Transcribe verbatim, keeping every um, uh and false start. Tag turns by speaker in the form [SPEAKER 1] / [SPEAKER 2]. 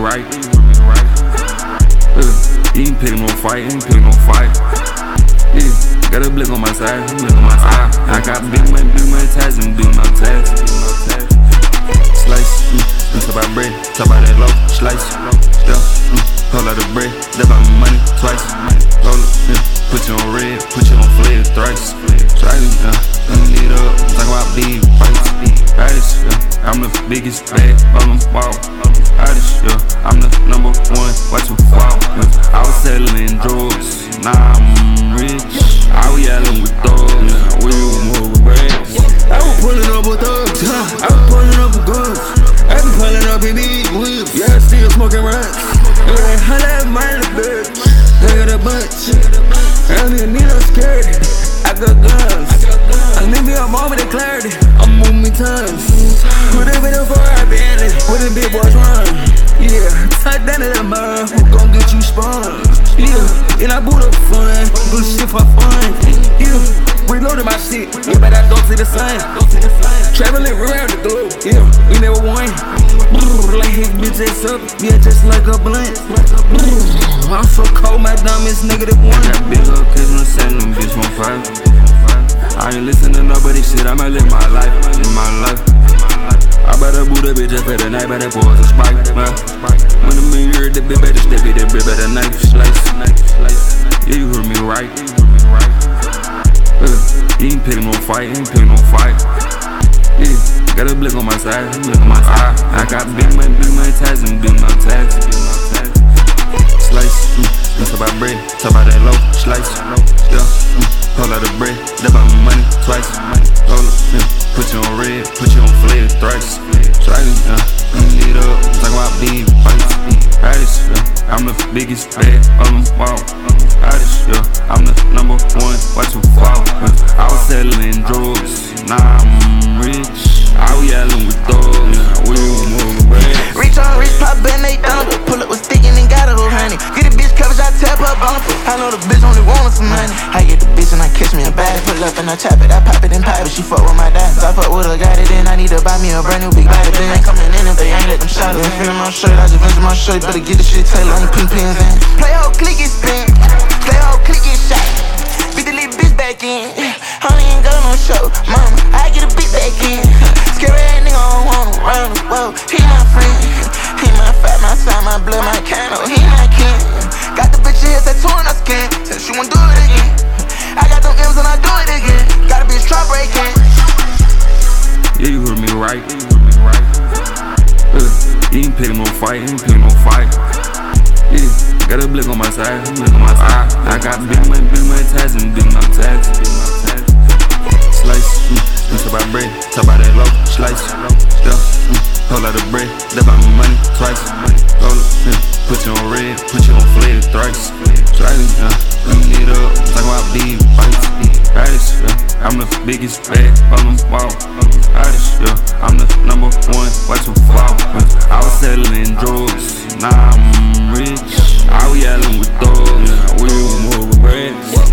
[SPEAKER 1] right. Uh, you ain't picking no fight, you ain't picking no fight. Yeah, got a blick on my side, blick on my side. I got big money, big money ties and big no ties. Slice, mm, mm, talk about bread, talk about that low, slice. Yeah, mm, hold out the bread, that buy my money twice. Hold it, yeah, put you on red, put you on flare thrice. Try it, yeah, mm, need up, talk about big fights. Hottest, yeah, I'm the biggest bag on them ball. Hottest, yeah, I'm the number one, watch you fall. Yeah. I was selling drugs, now I'm rich. I was yelling with thugs, now we move with bread.
[SPEAKER 2] I was pulling up with thugs, I was pulling up with guns. I been pulling up in big whips, yeah, still smoking rocks. Look at how that money, bitch. Look at the bunch. I don't even need no security. I got guns. I need me a moment of clarity. I'm moving me tons. Put it in the fire, I been it. Where the big boys run? Yeah, tight down to the mud. Who gon' get you spun? Yeah, and I boot up fun. Do shit for fun. Yeah, reloaded my shit. Yeah, but I don't see the sun. Traveling around the globe. Yeah, we never won. Like his bitch ass up. Yeah, just like a blunt. I'm so cold, my diamonds negative one.
[SPEAKER 1] I got big up kids when I'm selling them bitch on fire. I ain't listen to nobody shit, I'ma live my life, live my life. I better boot a bitch up for the night, but that boy's a spike. Man. When I'm in here, the bitch better step it, that bitch better knife slice. Yeah, you heard me right. Uh, you ain't picking no fight, you ain't picking no fight. Yeah, got a blick on my side, blick on my side. I got big money, big money ties and big no tags. Slice, mm, talk about bread, talk about that low, slice. Yeah, mm, hold out the bread, that buy my money twice. Hold up, yeah, put you on red, put you on flare thrice. Try it, yeah, mm, need up, talk about big fights. Hottest, yeah, I'm the biggest bag on them ball. Hottest, yeah, I'm the number one, watch you fall. Yeah. I was selling drugs, now I'm rich. I was yelling with thugs, yeah, we move bread.
[SPEAKER 3] Reach on rich, pop band, they done. Pull up with stick and then got a whole honey. Get a bitch coverage, I tap up on it. I know the bitch only want some money. I get the bitch and I catch me a bag. Pull up and I chop it, I pop it and pop it. She fuck with my diamonds, I fuck with her, got it in. I need to buy me a brand new big body. They ain't coming in if they ain't let them shot it. Ain't feeling my shirt, I just venture my shirt. Better get the shit tailored, I ain't pin pins in. Play whole click get spin, play whole click get shot. Beat the little bitch back in. Honey ain't got no show, mama, I get a bitch back in. Scary ass nigga, I don't wanna run, whoa. He my friend, he my fat, my side, my blood, my candle, he my kin. Got the bitch here tattooing her skin, said she won't do it again. I got them M's and I do it again. Got a bitch try breaking.
[SPEAKER 1] Yeah, you heard me right. Uh, you ain't picking no fight, you ain't picking no fight. Yeah, got a blick on my side, blick on my side. I got big money, big money ties and big no tags. Slice, mm, mm, talk about bread, talk about that low, slice. Yeah, mm, hold out the bread, that buy my money twice. Hold it, yeah, put you on red, put you on flare thrice. Try it, yeah, mm, need up, talk about big fights. Hottest, yeah, I'm the biggest bag on them ball. Hottest, yeah, I'm the number one, watch you fall. Yeah. I was selling drugs, now I'm rich. I was yelling with thugs, yeah, we move with bread.